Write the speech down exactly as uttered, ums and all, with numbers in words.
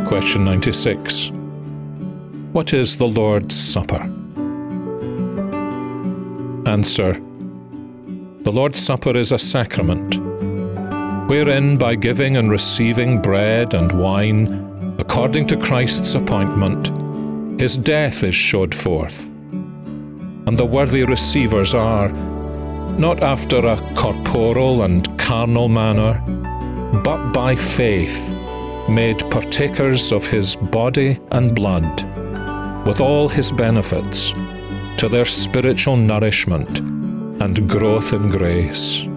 Question ninety-six. What is the Lord's Supper? Answer. The Lord's Supper is a sacrament, wherein by giving and receiving bread and wine, according to Christ's appointment, his death is showed forth, and the worthy receivers are, not after a corporal and carnal manner, but by faith, made partakers of his body and blood, with all his benefits, to their spiritual nourishment and growth in grace.